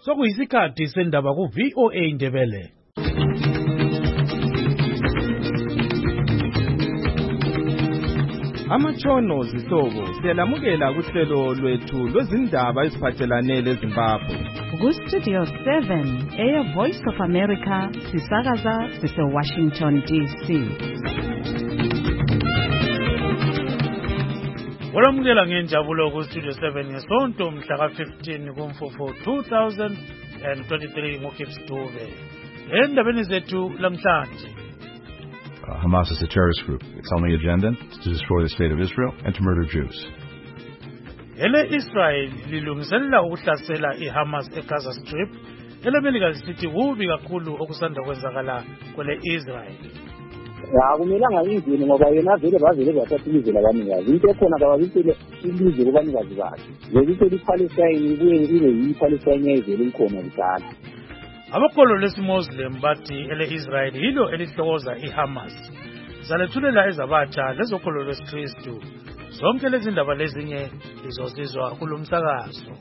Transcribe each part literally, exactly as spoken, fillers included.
Sokuyisikhathi sendaba ku V O A Ndebele. Amatshono zihlobo siyalamukela kuhlelo lwethu lwezindaba eziphathelane leZimbabwe. Ku Studio seven, Air Voice of America, sisakaza sise Washington D C. Walamukela ngenjabulo ku Studio seven ngesonto mhla ka fifteen kuMfumfu two thousand twenty-three ngoKips Dube. Endabeni zethu lamhlanje. Uh, Hamas is a terrorist group. Its only agenda is to destroy the state of Israel and to murder Jews. Ele Israel lilungiselela ukuhlasela iHamas eGaza Strip. Ele Melika lisithi kubi kakhulu okusanda kwenzakala kwele Israel. Akumelanga izini ngoba yena vele bavele bathathilizwe labanikazi. Into ekhona kababisele ilizwe kubanikazi bakhe. Lezithi iPalestine ibuye ibe yiPalestine yezelo likhona kudala. Abakolo lesiMuslim bathi ele Israel yilo elihlokoza iHamas. Zalethulela ezabatsha lezokolo lwesikristu. Zonke lezi ndaba lezinye lizozizwa kulomsakazo.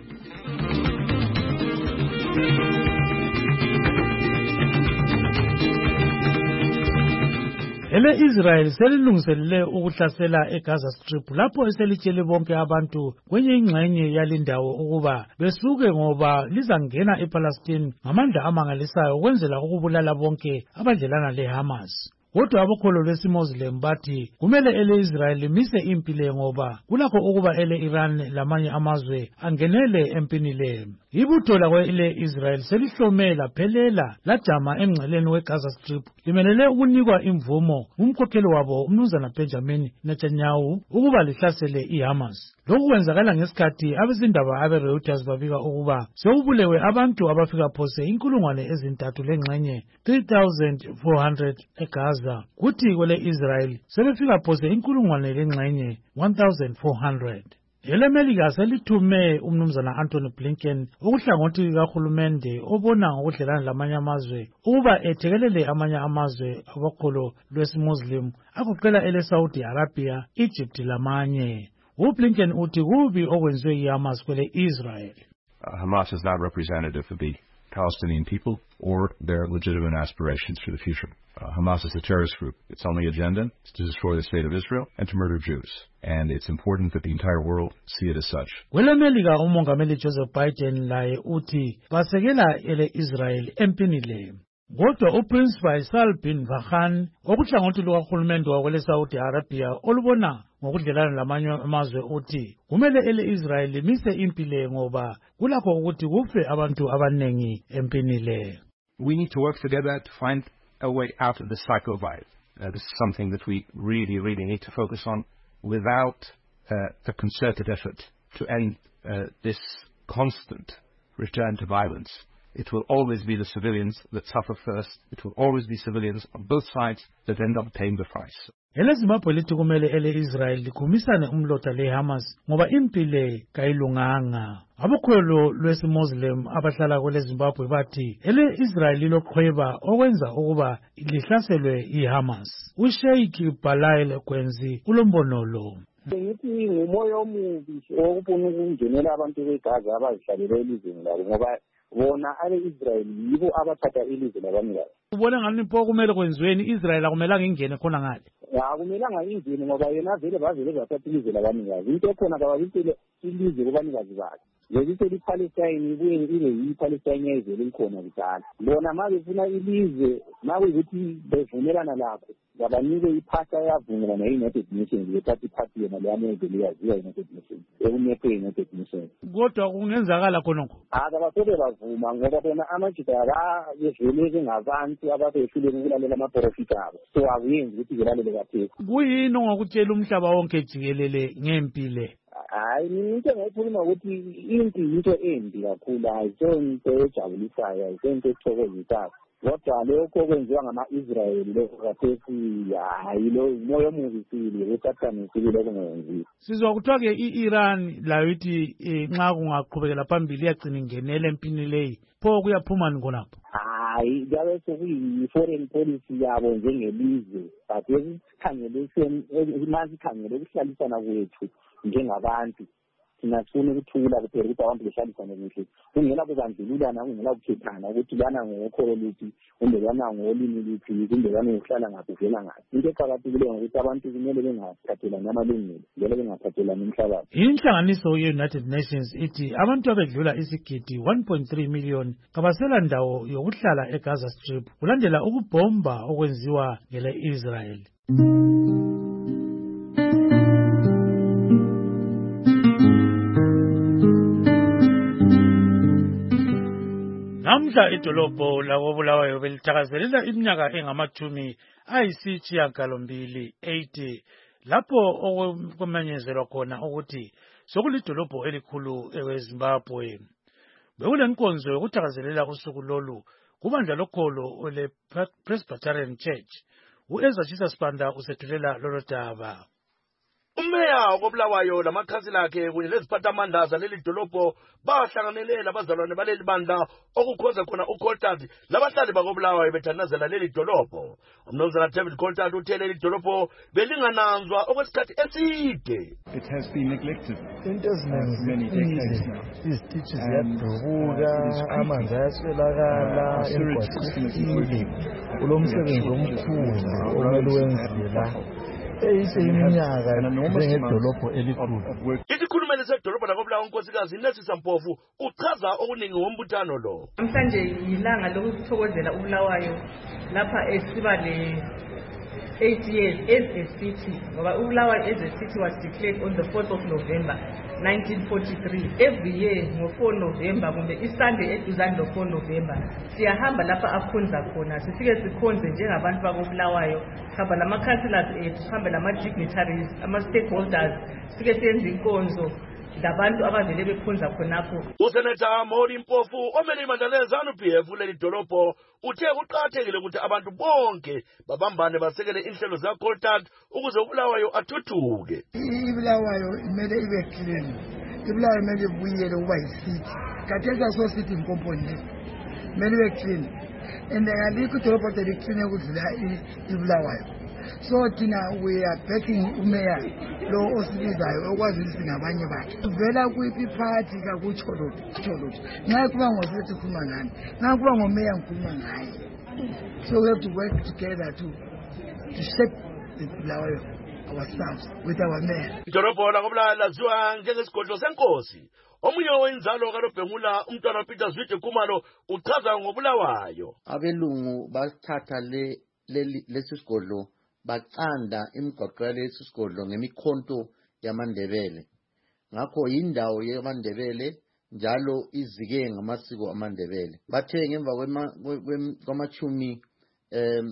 Ele Israel selilungiselele ukuhlasela eGaza Strip lapho eselitshele bonke abantu kwenye ingxenye yalindawo ukuba besuke ngoba lizangena ePalestine ngamandla amangalisayo ukwenzela ukubulala bonke abadlelana leHamas. Kodwa abakholo lesiMuslim bathi kumele ele Israel limise impilo ngoba kulakho ukuba ele Iran lamanye amazwe angenele empini le. Ibutho lakwe ele Israel selihlomela phelela lajama emngceleni weGaza Strip limelele ukunikwa imvumo umkhokheli wabo umnumzana Benjamin Netanyahu ukuba lihlasele iHamas. Lokhu kwenzakala ngesikhathi abezindaba abeReuters babika ukuba sekubulewe abantu abafika phose inkulungwane ezintathu lengxenye three thousand four hundred eGaza, kuthi kwele Israel sebefika phose inkulungwane lengxenye one thousand four hundred. Ele Melika selithume umnumzana Anthony Blinken ukuhlangothi kahulumende obona ngokudlelana lamanye amazwe ukuba ethekelele amanye amazwe abakholo lwesiMuslim agoqela ele Saudi Arabia, Egypt lamanye. uBlinken uthi kubi okwenziwe iHamas kwele Israel. Uh, Hamas is not representative of the Palestinian people or their legitimate aspirations for the future. Uh, Hamas is a terrorist group. Its only agenda is to destroy the state of Israel and to murder Jews. And it's important that the entire world see it as such. Kwele Melika umongameli Joseph Biden laye uthi basekela ele Israel empini le. Kodwa uPrince Faisal bin Farhan okuhlangothi lukahulumende wakwele Saudi Arabia olubona ngokudlelana lamanye amazwe uthi kumele ele Israel limise impilo ngoba kulakho ukuthi kufe abantu abanengi empini le. We need to work together to find a way out of the cycle of violence. Uh, this is something that we really, really need to focus on without uh, a concerted effort to end uh, this constant return to violence. It will always be the civilians that suffer first. It will always be civilians on both sides that end up paying the price. Ele Zimbabwe lithi kumele ele Israel likhumisane umlotha leHamas ngoba impilo kayilunganga. Abakholo lwesiMuslim abahlala kwele Zimbabwe bathi ele Israel liloqhweba okwenza ukuba lihlaselwe iHamas. uSheikh Balail Kwenzi ulombono lo. Ngithi ngumoya omubi okufuna ukungenela abantu beGaza abazihlalele elizweni labo ngoba bona ale Israel yibo abathatha ilizwe labanikazi. Ubona ngani pho kumele kwenziweni Israel akumelanga ingene khona ngale? Akumelanga ingene ngoba yena vele bavele bathatha ilizwe labanikazi. Into ekhona kababisele ilizwe labanikazi bakhe. Lezithi iPalestine ibuye ibe yiPalestine yezelo likhona kudala. Bona mabe funa ilizwe mabe ukuthi bevumelana lakho yabanike iphasa yavumelana neUnited Nations lethathi iphathi yena leyamezo liyaziwa iUnited Nations ekumephe iUnited Nations. Kodwa kungenzakala khonokho. Akabasobe bavuma ngoba bona amaJuda bayevele ngabantu ababehlule ukulalela amaprofit abo. So akuyenzi ukuthi belalele kaphela. Kuyini ongakutshela umhlaba wonke jikelele ngempilo? Hayi into ngayikhuluma ukuthi into into embi kakhulu ayisonto ejabulisayo ayisonto ethokozisayo. Kodwa lokho kwenziwa ngama-Israyeli lokho kathesi hayi lo moya omubi sile usathane sile lokho ngenziwa. Sizwa kuthiwa-ke i-Iran layo ithi nxa kungaqhubekela phambili iyagcina ingenela empini leyi pho kuyaphumani khonapho? Hayi kuyabe sekuyi-foreign policy yabo njengelizwe but esikhangele manje sikhangele ukuhlalisana kwethu njengabantu thina sifuna ukuthula kuphela ukuthi abantu behlalisane kuhle kungela kubandlululana kungela kukhethana ukuthi lana ngokholo luphi kumbe lana ngolimi luphi kumbe lana ngohlala ngaphi uvela ngaphi into eqakathekileyo ukuthi abantu kumele bengathathelani amalungelo njalo bengathathelani umhlabathi. Inhlanganiso ye-United Nations ithi abantu abedlula isigidi one point three million kabasela ndawo yokuhlala eGaza Strip kulandela ukubhomba okwenziwa ngele-Israel. Namhla idolobho lakobulawayo belithakazelela iminyaka engamachumi ayisishiyagalombili eighty lapho okumenyezelwa khona ukuthi sokulidolobho elikhulu eZimbabwe. Bekulenkonzo yokuthakazelela usuku lolu kubandla lokholo le-Presbyterian Church. U-Ezra Chisasibanda usethulela lolo daba. Umeya wobulawayo lamakhansila akhe kunye neziphathamandla zaleli dolobho bahlanganelela abazalwane baleli bandla okukhonza khona uColtard labahlali bakobulawayo bethanazela leli dolobho. Umnumzana David Coltard uthe leli dolobho belingananzwa okwesikhathi eside. It has been neglected into many decades now. Izitishi ziyadubuka, amanzi ayaswelakala, emgwaqweni kulomsebenzi omkhulu omele wenziwe la. Isikhulumeli sedolobho lakobulawayo unkosikazi Nesisa Mpofu uchaza okuningi ngombuthano lo. Namhlanje yilanga lokuthokozela uBulawayo lapha esiba le eight years as a city ngoba uBulawayo as a city was declared on the fourth of November nineteen forty-three. Every year ngo four November kumbe iSunday eduzane lo four November siyahamba lapha akhonza khona sifike sikhonze njengabantu bakobulawayo hamba nama-councillors ethu hambe nama-dignitaries ama-stakeholders sifike senze inkonzo labantu abavele bekhonza khonapho. Useneta Moli Mpofu omele ibandla leZANU P F leli dolobho uthe kuqakathekile ukuthi abantu bonke babambane basekele inhlelo zaColtard ukuze uBulawayo athuthuke. iBulawayo imele ibe clean, iBulawayo imele ibuyele ukuba yisithi kathesa so sithi inkomponi imele ibe clean and alikho idolobho eliclean ukudlula iBulawayo. So thina we are backing umeya lo osibizayo okwazi ukuthi ngabanye bakhe vela kuyiphi party kakutsho lo tsholo nxa kuba ngosithi sikhuluma ngani nxa kuba ngomeya ngikhuluma ngaye. So we have to work together to to shape the Bulawayo ourselves with our mayor. Idolobho lakobulawayo laziwa njengesigodlo senkosi. Omunye wenzalo kaLobhengula umntwana Peter Zwide Kumalo uchaza ngobulawayo. Abelungu bathatha le lesi sigodlo baqanda imigwaqo yalesi sigodlo ngemikhonto yamaNdebele. Ngakho yindawo yamaNdebele njalo izike ngamasiko amaNdebele. Bathe ngemva kwamachumi em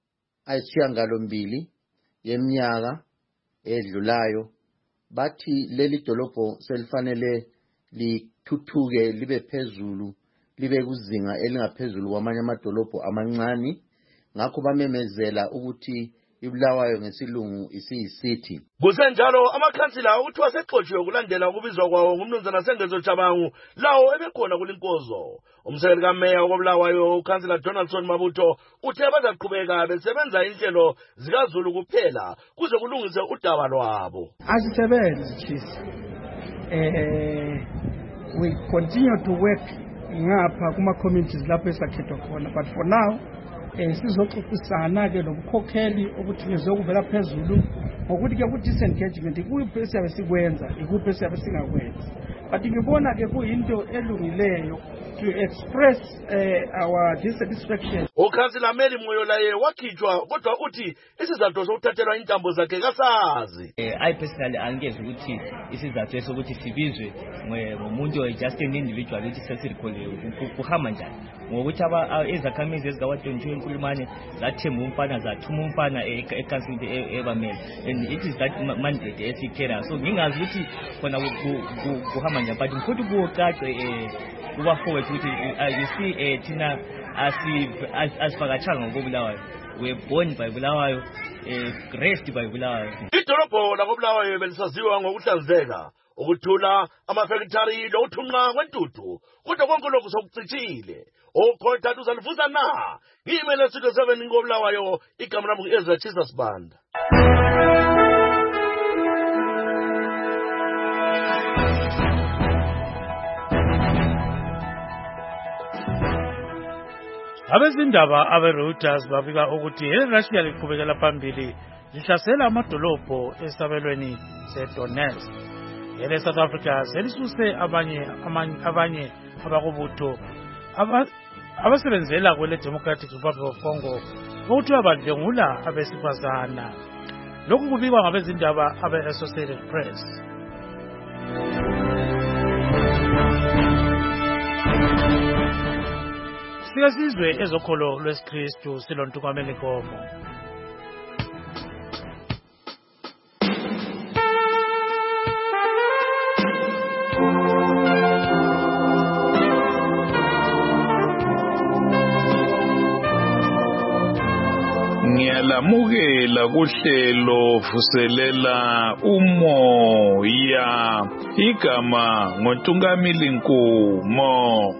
ayisishiyagalombili yeminyaka edlulayo bathi leli dolobho selifanele lithuthuke libe phezulu libe kuzinga elingaphezulu kwamanye amadolobho amancane. Ngakho bamemezela ukuthi iBulawayo ngesilungu isiyisithi. Kusenjalo amakhansila uthiwa sexotshiwe kulandela ukubizwa kwawo ngumnumzana Sengezo Jabangu lawo ebekhona kulinkozo. Umsekeli kameya wobulawayo uKhansila Donaldson Mabutho uthe bazaqhubeka besebenza inhlelo zikaZulu kuphela kuze kulungise udaba lwabo. Asisebenze chisi. Eh we continue to work ngapha kuma communities lapho esakhethwa khona, but for now eh sizoxoxisana ke lomkhokheli ukuthi ngizokuvela phezulu ngokuthi ke ku disengagement ikuphi esiyabe sikwenza ikuphi esiyabe singakwenza, but ngibona ke kuyinto elungileyo to express uh, our dissatisfaction. uKhansila Meli Moyolaye wakhitshwa kodwa uthi isizathu sokuthathelwa intambo zakhe kasazi. eh I personally angeze ukuthi isizathu sokuthi sibizwe ngomuntu just an individual ukuthi sesirikhole kuhamba njani ngokuthi aba ezakhamizi ezikawaTonjwe eNkulumane zathemba umfana zathuma umfana eCouncil ebamele, and it is that mandate esikera. So ngingazi ukuthi khona kuhamba njani, but mfuthi kucace eh kuba forward ukuthi you see eh thina asifakachanga ngobulawayo, we born by Bulawayo, eh raised by Bulawayo. Idolobho lakobulawayo belisaziwa ngokuhlanzeka, ukuthula, amafactory lokuthunqa kwentuthu, kodwa konke lokhu sokucithile. uColtard uzalivuza na ngimele Studio seven ngobulawayo, igama lami ngu-Ezra Chisasibanda. Abezindaba abe-Reuters babika ukuthi iRussia liqhubekela phambili lihlasela amadolobho esabelweni seDonetsk. Ele South Africa selisuse abanye abanye abakubutho abasebenzela kwele Democratic Republic of Congo ukuthi abadlengula abesifazana. Lokhu kubikwa ngabezindaba abe-Associated Press. Sikasizwe ezokholo lwesikristu silontukwameni komo. Ngiyalamukela kuhlelo vuselela umoya igama ngoNtungamili Nkumo.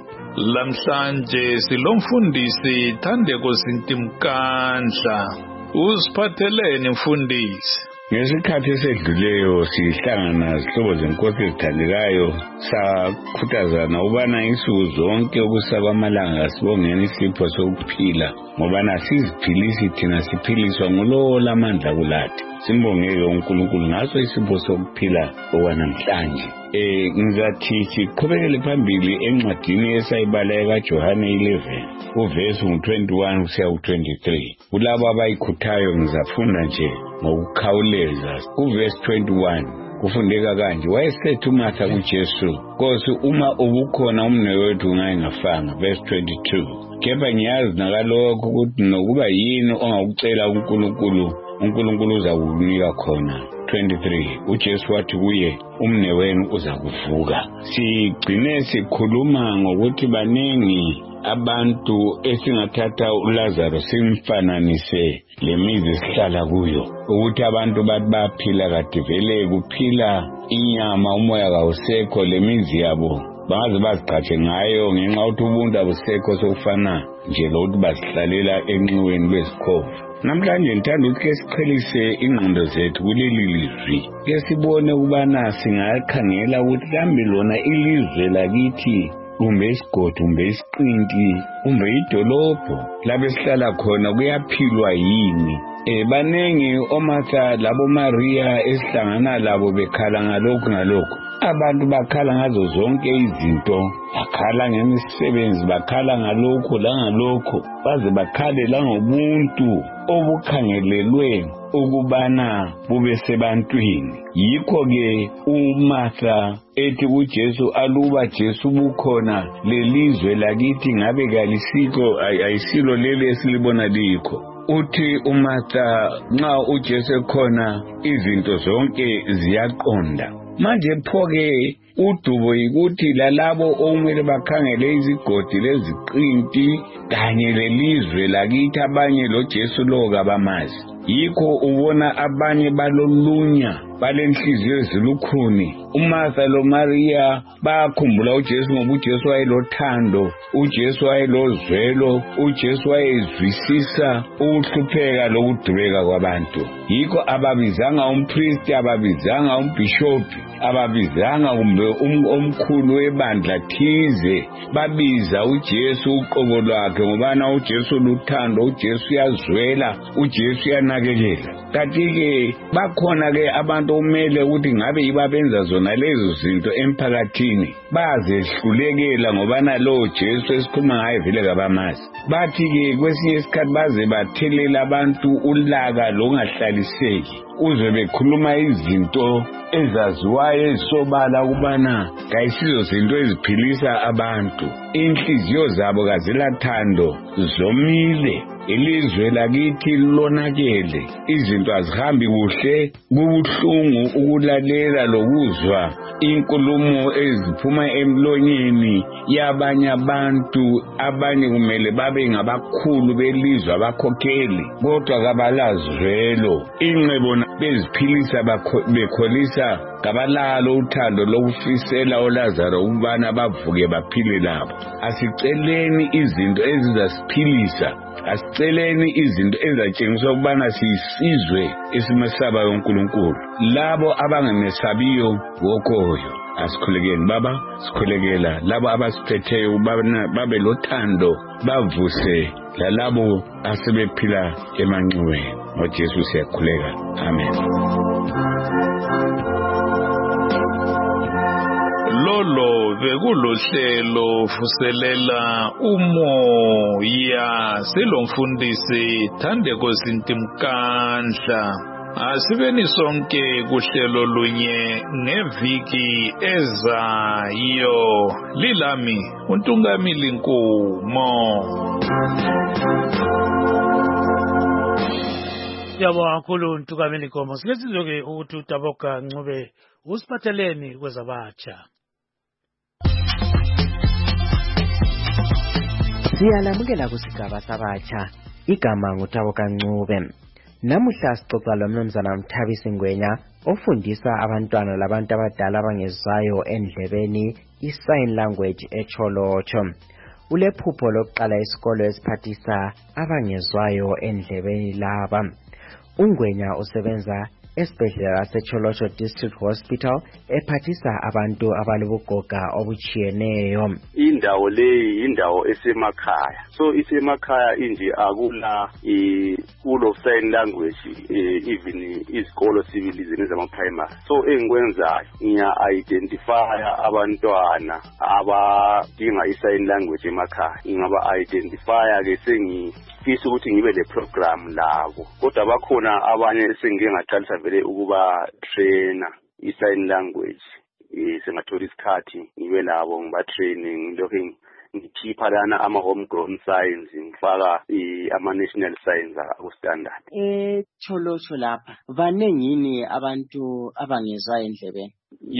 Lamhlanje silomfundisi Thandeko Sintimkandla. Usiphatheleni mfundisi? Ngesikhathi esedluleyo sihlangana zihlobo zenkosi ezithandekayo sakhuthazana ubana insuku zonke ukusakwamalanga sibongeni isipho sokuphila ngoba nasiziphilisi thina siphiliswa ngulowo lamandla kulathi. Simbongeke uNkulunkulu ngaso isipho sokuphila okwanamhlanje. Eh ngizathi siqhubekele phambili encwadini esayibala ekaJohane eleven uvesi twenty-one kusiya ku twenty-three. Kulabo abayikhuthayo ngizafunda nje ngokukhawuleza. Uvesi twenty-one kufundeka kanje, wayesethu uMartha kuJesu, Nkosi uma ubukhona umnewethu ungayingafanga. Verse twenty-two, kepha ngiyazi nakalokho ukuthi nokuba yini ongakucela uNkulunkulu uNkulunkulu uzakunika khona. twenty-three, uJesu wathi kuye, umnewenu uzakuvuka. Sigcine sikhuluma ngokuthi baningi abantu esingathatha uLazaro simfananise lemizi esihlala kuyo, ukuthi abantu bathi baphila kade vele kuphila inyama, umoya kawusekho, lemizi yabo bangaze baziqhatshe ngayo ngenxa yokuthi ubuntu abusekho sokufana nje lokuthi basihlalela enxiweni lwesikhovu. Namhlanje ngithanda ukuthi ke siqhelise ingqondo zethu kuleli lizwi, ke sibone ukubana singakhangela ukuthi kambe lona ilizwe lakithi kumbe isigodi kumbe isiqinti kumbe idolobho lapho esihlala khona kuyaphilwa yini. Eh banengi oMartha labo Maria esihlangana labo bekhala ngalokho ngalokho. Abantu bakhala ngazo zonke izinto, bakhala ngemisebenzi, bakhala ngalokho langalokho, baze bakhale langobuntu obukhangelelwe ukubana bube sebantwini. Yikho ke uMartha ethi kuJesu, aluba Jesu bukhona lelizwe lakithi ngabe kalisiko ayisilo leli esilibona likho. Uthi uMartha nxa uJesu ekhona izinto zonke ziyaqonda. Manje phoke udubo yikuthi lalabo okumele bakhangele izigodi leziqinti kanye lelizwe lakithi abanye lo Jesu lo kabamazi. Yikho ubona abanye balolunya balenhliziyo ezilukhuni. uMartha lo Maria bakhumbula uJesu ngoba uJesu wayelothando, uJesu wayelozwelo, uJesu wayezwisisa ukuhlupheka lokudubeka kwabantu. Yikho ababizanga umpriest, ababizanga umbishop, ababizanga kumbe omkhulu webandla thize, babiza uJesu uqobo lwakhe ngobana uJesu luthando, uJesu yazwela, uJesu yanakekela. Kanti ke bakhona ke abantu umele ukuthi ngabe ibabenza zona lezo zinto emphakathini bazehlulekela ngobana lo Jesu esikhuluma ngaye vele kabamazi. Bathi ke kwesinye isikhathi baze bathelela abantu ulaka longahlaliseki, uze bekhuluma izinto ezaziwayo ezisobala ukubana kayisizo zinto eziphilisa abantu. Inhliziyo zabo kazilathando, zomile, ilizwe lakithi lonakele, izinto azihambi kuhle, kubuhlungu ukulalela lokuzwa inkulumo eziphuma emlonyeni yabanye abantu. Abanye kumele babe ngabakhulu belizwe, abakhokheli, kodwa kabalazwelo. Inqebo beziphilisa bekholisa kabalalo uthando lokufisela uLazaro ukubana bavuke baphile labo. Asiceleni izinto ezizasiphilisa, asiceleni izinto ezatshengisa ukubana siyisizwe esimesabayo uNkulunkulu. Labo abangamesabiyo wokoyo, asikhulekeni baba sikhulekela labo abasiphetheyo babe lothando bavuse lalabo asebephila emanxiweni ngoJesu siyakhuleka amen. Lolo bekulohlelo vuselela umoya selomfundisi Thandeko Sintimkandla. Asibeni sonke kuhlelo lunye ngeviki ezayo. Lilami uNtungamili Nkumo. Yabo kakhulu Ntungamili Nkumo. Silesizwe ke ukuthi uTaboka Ncube usiphatheleni kwezabatsha. Siyalamukela kusigaba sabatsha. Igama nguTaboka Ncube. Namuhla sixoxa lomnumzana Mthabisi Ngwenya ofundisa abantwana labantu abadala abangezwayo endlebeni i-sign language eCholocho. Ulephupho lokuqala isikolo esiphathisa abangezwayo endlebeni laba. UNgwenya usebenza esibhedlela seCholocho District Hospital ephathisa abantu abalobugoga obuchiyeneyo. Indawo leyi indawo esemakhaya. So isemakhaya inje akula i-school of sign language even izikolo civilization zama primary. So engikwenzayo ngiya identify abantwana abadinga i-sign language emakhaya. Ngingaba identify ke sengi fisa ukuthi ngibe le program labo. Kodwa bakhona abanye esengike ngaqalisa vele ukuba trainer i-sign language. Sengathola isikhathi ngibe labo ngiba training ngilokho ngikhipha lana ama homegrown signs ngifaka ama national signs aku standard. Eh Cholocho lapha banengini abantu abangezwa endlebeni.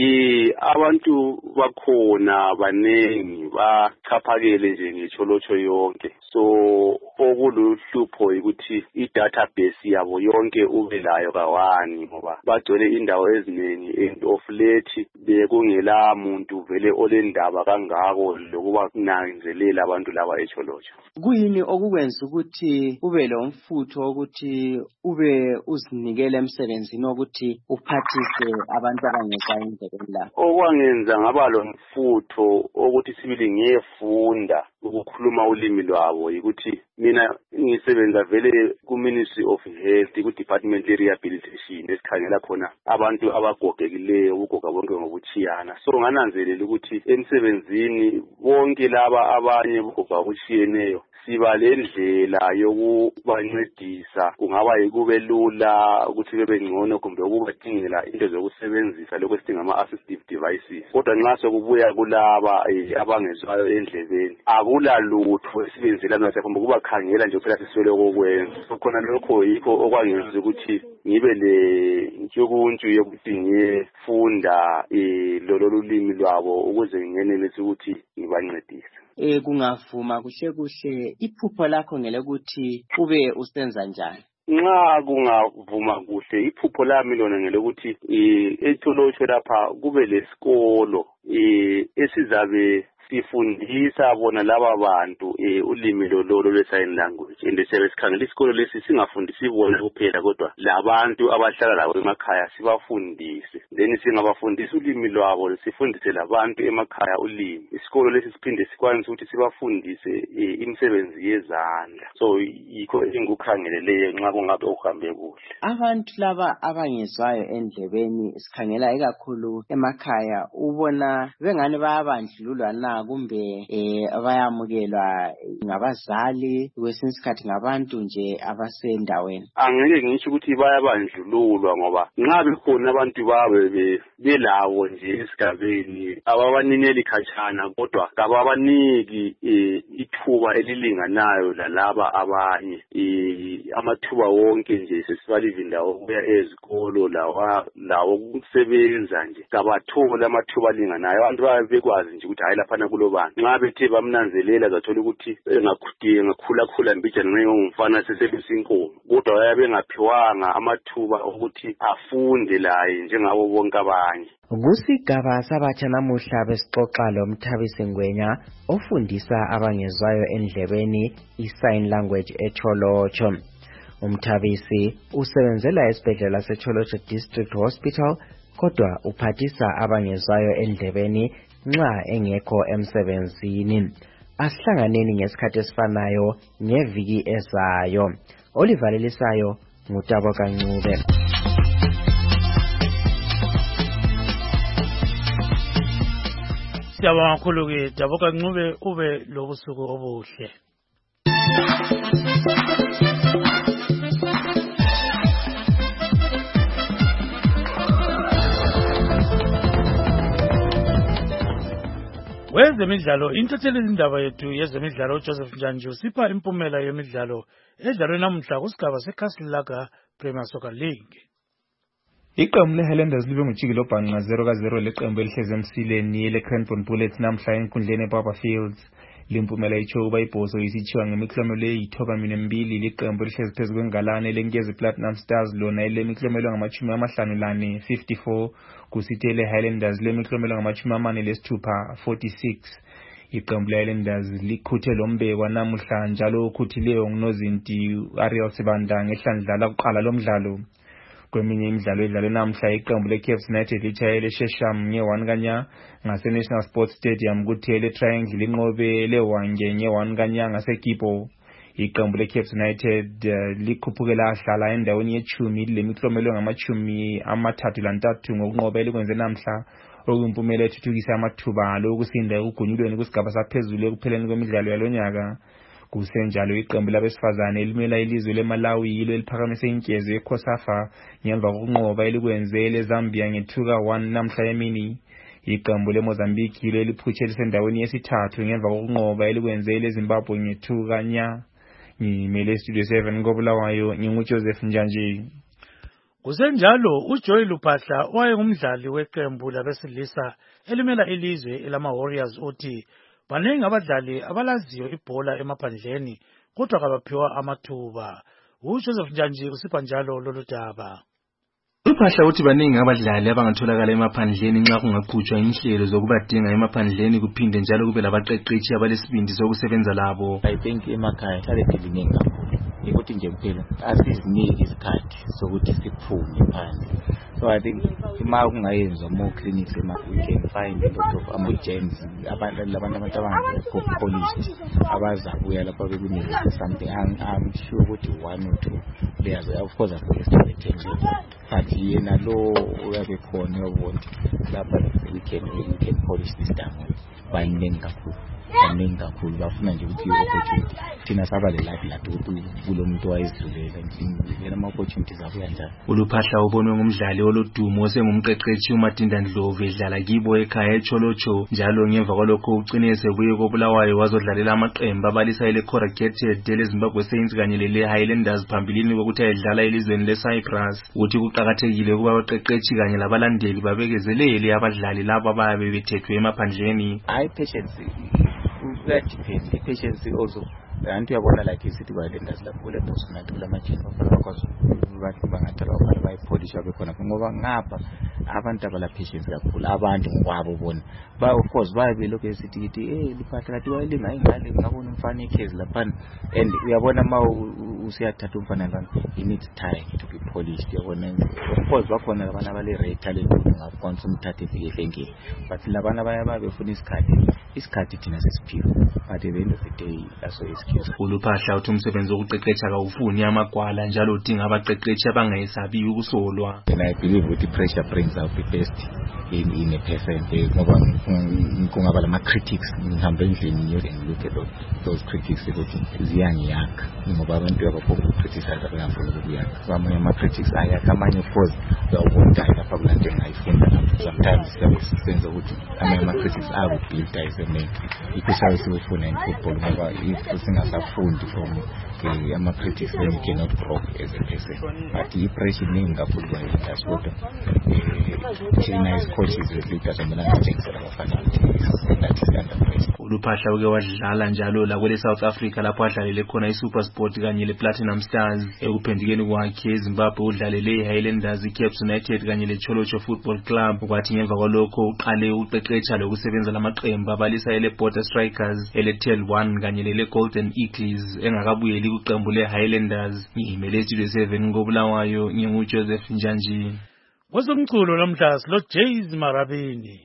Ye abantu bakhona banengi bachaphakele nje ngeCholocho yonke. So okuluhlupho ukuthi i-database yabo yonke ube layo kawani ngoba bagcwele indawo eziningi and of late bekungela muntu vele olendaba kangako lokuba kunanzelela abantu laba eCholocho. Kuyini okukwenza ukuthi ube lo mfutho ukuthi ube uzinikele emsebenzini ukuthi uphathise abantu abangezwa endlebeni la? Okwangenza ngaba lo mfutho ukuthi sibili ngiyefunda ukukhuluma ulimi lwabo ukuthi mina ngisebenza vele ku Ministry of Health ku Department of Rehabilitation esikhangela khona abantu abagogekileyo ugoga bonke ngokuchiyana. So ngananzelela ukuthi emsebenzini bonke laba abanye ugoga obuchiyeneyo siba lendlela yokubancedisa kungaba yikube lula ukuthi bebe ngcono kumbe ukubadingela into zokusebenzisa lokho sidinga ama assistive devices. Kodwa nxa sokubuya kulaba abangezwayo endlebeni akula lutho esibenzela nasekhomba kuba khangela nje phela siswele okwenza. So khona lokho yikho okwangenza ukuthi ngibe le ntshukuntshu yokuthi ngiyefunda lolo lulimi lwabo ukuze ngingenelise ukuthi ngibancedise. Eh kungavuma kuhle kuhle iphupho lakho ngele ukuthi ube usenza njani? Nxa kungavuma kuhle iphupho lami lona ngelokuthi eCholocho lapha kube lesikolo esizabe sifundisa bona laba bantu ulimi lololo lwe-sign language and siyabe sikhangela isikolo lesi singafundisi bona kuphela kodwa labantu abahlala labo emakhaya sibafundise then singabafundisa ulimi lwabo sifundise labantu emakhaya ulimi. Isikolo lesi siphinde sikwanise ukuthi sibafundise imisebenzi yezandla. So yikho engikukhangeleleyo nxa kungabe uhambe kuhle. Abantu laba abangezwayo endlebeni sikhangela ikakhulu emakhaya ubona bengane bayabandlululwa na kumbe eh bayamukelwa ngabazali kwesinye isikhathi ngabantu nje abasendaweni? Angeke ngisho ukuthi bayabandlululwa ngoba nxa bekhona abantu babe belawo nje esigabeni ababanineli khatshana kodwa kababaniki ithuba elilinganayo lalaba abanye amathuba wonke nje sesibaliva indawo ukuya ezikolo lawa lawo ukusebenza nje kabathola amathuba alinganayo. Abantu babe bekwazi nje ukuthi hayi lapha kulo bantu nxa bethe bamnanzelela zathola ukuthi engakhudinga ngakhula khula mbijana ngengumfana seselusinkomo kodwa bayabe ngaphiwanga amathuba ukuthi afunde laye njengabo bonke abanye. Kusigaba sabatsha namuhla besixoxa lo Mthabisi Ngwenya ofundisa abangezwayo endlebeni i-sign language eCholocho. Umthabisi usebenzela esibhedlela seCholocho District Hospital kodwa uphathisa abangezwayo endlebeni nxa engekho emsebenzini. Asihlanganeni ngesikhathi esifanayo ngeviki ezayo. Olivalelisayo ngutabo kancube. Siyabonga kakhulu ke Tabo Kancube, ube lobusuku obuhle. Wezemidlalo intatheli izindaba yethu yezemidlalo uJoseph Njanji usipha impumela yemidlalo edlalwe namuhla kusigaba seKhasilaga Premier Soccer League. Iqembu leHighlanders libe ngujiki lobhanqa zero ka zero leqembu elihleze emsileni leCranbourne Bullets namhla enkundleni eBarber Fields. Limpumela icho kuba ibhoso isithiwa ngemiklomelo eyithoba mbili liqembu elihleze phezu kwengalane leNkezi Platinum Stars lona elemiklomelo ngamachumi amahlanu lane fifty-four kusithe leHighlanders lemiklomelo ngamachumi amane lesithupha forty-six. Iqembu leHighlanders likhuthe lombekwa namuhla njalo ukhuthileyo ngunozinti Ariel Sibanda ngehlandla lakuqala lomdlalo. Kweminye imidlalo edlalwe namhla iqembu leCaps United litshayele Shesham nge-one kanya ngase-National Sports Stadium kuthe leTriangle linqobe leWange nge-one kanya ngaseGibo. Iqembu leCaps United uh, likhuphukela ahlala endaweni yechumi lemiklomelo ngamachumi amathathu lantathu ngokunqoba elikwenze namhla okuyimpumela ethuthukisa amathuba lokusinda ekugunyulweni kusigaba saphezulu ekupheleni kwemidlalo yalonyaka. Kusenjalo iqembu labesifazane elimela ilizwe leMalawi yilo eliphakamise inkezo eCOSAFA ngemva kokunqoba elikwenze leZambia nge-two ka one namhla emini. Iqembu leMozambique yilo eliphutshe lisendaweni yesithathu ngemva kokunqoba elikwenze leZimbabwe nge-two kanya. Ngimele Studio seven koBulawayo nginguJoseph Njanji. Kusenjalo uJoy Luphahla owayengumdlali weqembu labesilisa elimela ilizwe elama Warriors uthi baningi abadlali abalaziyo ibhola emaphandleni kodwa kabaphiwa amathuba. uJoseph Njanji usipha njalo lolu daba. Luphahla uthi baningi abadlali abangatholakala emaphandleni nxa kungaqhutshwa inhlelo zokubadinga emaphandleni kuphinde njalo kube labaqeqeshi abalesibindi sokusebenza labo. I think emakhaya talent liningi kakhulu ukuthi nje kuphela asiziniki isikhathi sokuthi siphume phandle. So I think ima kungayenzwa more clinics ema we can find a lot of ambulances abantu labantu abantu abangapolished abazabuya lapha bekunike something. I'm, I'm sure ukuthi one or two players of course are the team but yena lo uyabe khona yobona lapha we can we can polish this down bayiningi kakhulu baningi kakhulu bafuna nje ukuthi opportunity thina saba le life lathi ukuthi kulo muntu wayezizulela ngiyena ama opportunities abuya njalo. uLuphahla ubonwe ngumdlali olodumo osengumqeqeshi uMatinda Ndlovu edlala kibo ekhaya eCholocho njalo ngemva kwalokho ucine sebuye koBulawayo wazodlalela amaqembu abalisa ele Corrugated leZimbabwe Saints kanye le Highlanders phambilini kokuthi ayedlala elizweni leCyprus. Uthi kuqhakathekile kuba abaqeqeshi kanye labalandeli babekezelele abadlali labo ababe bethethwe emaphandleni. I patience that depends. The patience also. And you are like is it Highlanders la kule personal kula machine bafana bakwazi abantu bangathala abantu bayipolish abekhona ngoba ngapha abantu abala patience kakhulu abantu ngokwabo bona ba of course bayabe lokho esithi ithi eh Luphahla kathi wayelinga ingane ngabona umfana ikhezi lapha and uyabona ma usiyathatha umfana ngani he needs time to be polished. Uyabona of course bakhona abantu abale red talent ngafonsa umthathe efike enkini but labana bayaba befuna isikhathi isikhathi thina sesiphiwe but at the end of the day that's what is uLuphahla uthi umsebenzi wokuqeqesha kawufuni amagwala njalo udinga abaqeqeshi abangayesabi ukusolwa. And I believe with the pressure brings out the best in in a person. Ngoba kungaba lama critics ngihambe endlini ngiyo and look at those, those critics ukuthi ziyangiyakha ngoba abantu abaphofu criticize abangafuni ukuyakha. Bamanye ama critics ayakha amanye of course uyabona lapha kulande ngayifunda lapho sometimes senze ukuthi amanye ama critics abo build them ikusayo sifuna in football ngoba if singasafundi from the ama critics then you cannot grow as a person. But the pressure ningi kakhulu that's what China is coaches with leaders and managers abafana that is under pressure. uLuphahla uke wadlala njalo la kwele South Africa lapho adlalele khona iSuper Sport kanye lePlatinum Stars. Ekuphendukeni kwakhe eZimbabwe udlalele iHighlanders, iCaps United kanye leCholocho Football Club. Kwathi ngemva kwalokho uqale uqeqesha lokusebenza lamaqembu abalisa ele Border Strikers, ele T L one kanye le Golden Eagles engakabuyeli kuqembu leHighlanders. Ngimele Studio seven koBulawayo nginguJoseph Njanji. Kwezomculo namhla silo Jays Marabini.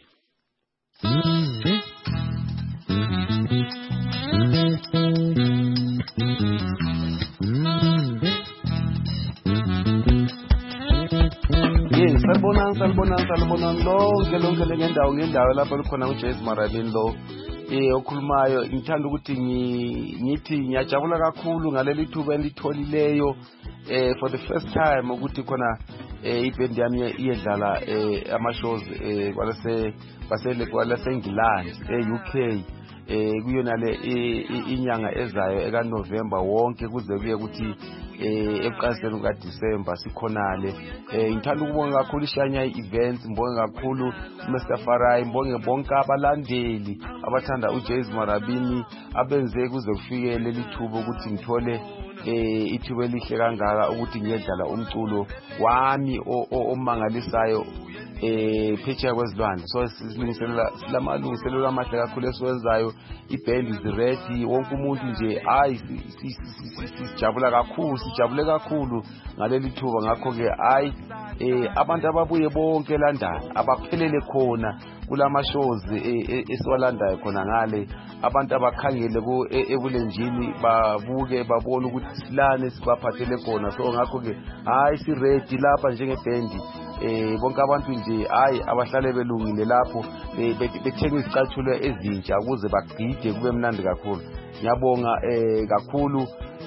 Yes, salibonani salibonani salibonani lonke lonke lengendawo ngendawo lapho likhona uJays Marabini lo eh okhulumayo. Ngithanda ukuthi ngithi ngiyajabula kakhulu ngaleli thuba elitholileyo eh for the first time ukuthi khona eh iband yami iyedlala eh ama shows eh kwalase basele kwalase England e-U K eh kuyona le inyanga ezayo eka November wonke kuze kuye ukuthi eh eqaseni ka December sikhonale. Eh ngithanda ukubonga kakhulu ishanya events, ngibonga kakhulu Mister Farai, ngibonge bonke abalandeli abathanda uJays Marabini abenze kuze kufike leli thuba ukuthi ngithole eh ithuba elihle kangaka ukuthi ngiyedlala umculo wami omangalisayo eh phetsheya kwezilwandle. So silungiselela silamalungiselelo amahle kakhulu esiwenzayo. Iband is ready, wonke umuntu nje hayi sijabula kakhulu sijabule kakhulu ngaleli thuba. Ngakho ke hayi eh abantu ababuye bonke eLondon abaphelele khona kulama shows esiwalandayo khona ngale, abantu abakhangele ku ebulenjini babuke babone ukuthi silane sibaphathele khona. So ngakho ke hayi si ready lapha njengeband eh bonke abantu nje hayi abahlale belungile lapho bethenga izicathulo ezintsha ukuze bagide kube mnandi kakhulu. Ngiyabonga eh kakhulu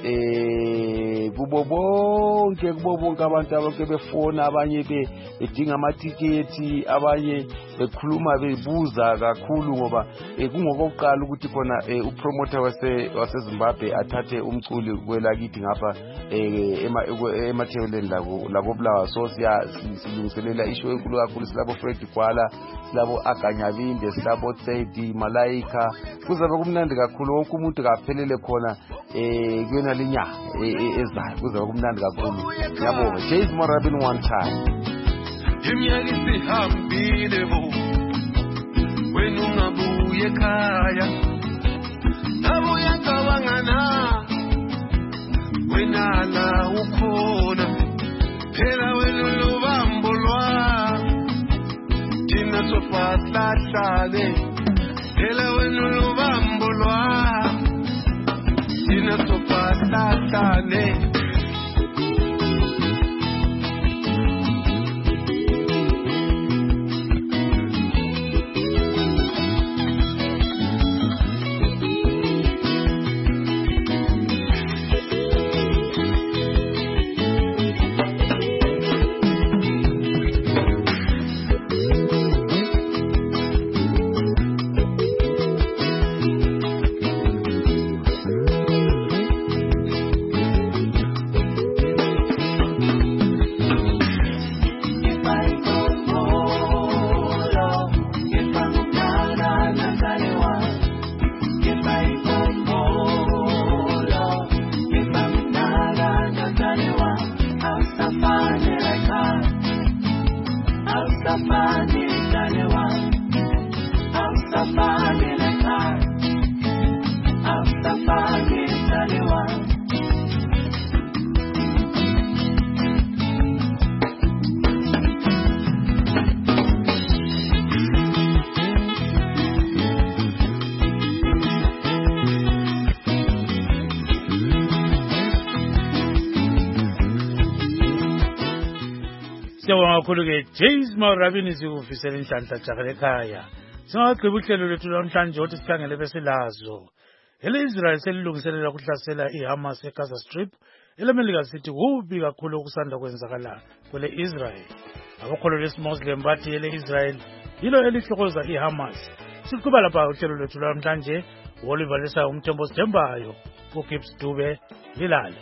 eh kubo bonke kubo bonke abantu abake befona, abanye bedinga amatiketi, abanye bekhuluma bebuza kakhulu ngoba kungokokuqala ukuthi khona upromoter wase waseZimbabwe athathe umculi kwelakithi ngapha emathebeleni labo labo Bulawayo. So siya silungiselela isho enkulu kakhulu, silabo Fred Kwala, silabo Aganyabinde, silabo Tsedi Malaika. Kuzabe kumnandi kakhulu, wonke umuntu kaphelele khona eh kuyona linya ezayo, kuzabe kumnandi kakhulu. Ngiyabonga Jays Marabini one time. Iminyaka isihambile bo wena ungabuye ekhaya, nabuya ngicabanga na wena la ukhona phela wena lubambo lwami thina sofahlahlane, phela wena lubambo lwami thina sofahlahlane. Kakhulu ke Jays Marabini sikufisela inhlanhla jakhe ekhaya. Singagqiba uhlelo lethu namhlanje othi sikhangele besilazo. Ele Israel selilungiselela ukuhlasela iHamas eGaza Strip. Elemelika sithi kubi kakhulu okusanda kwenzakala kwele Israel. Abakholo leSmuslim bathi ele Israel yilo elihlokoza iHamas. Siqhubela lapha uhlelo lethu namhlanje. Oliver Lesa umthembo sithembayo. uGibbs Dube lilale.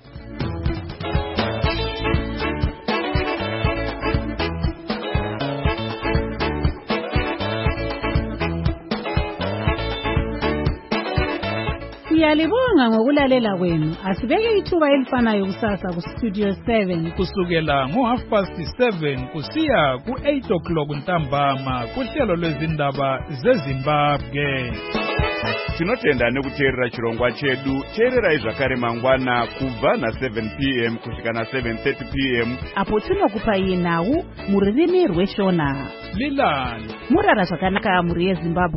Siyalibonga ngokulalela kwenu. Asibeke ithuba elifanayo kusasa ku Studio seven kusukela ngo half past seven kusiya ku eight o'clock ntambama kuhlelo lwezindaba zeZimbabwe. tinotenda nekuteerera chirongwa chedu. Teererai zvakare mangwana kubva na seven p m kusvika na seven thirty p m apo tinokupai nhau mururimi rweshona. Lilani murara zvakanaka mhuri yeZimbabwe.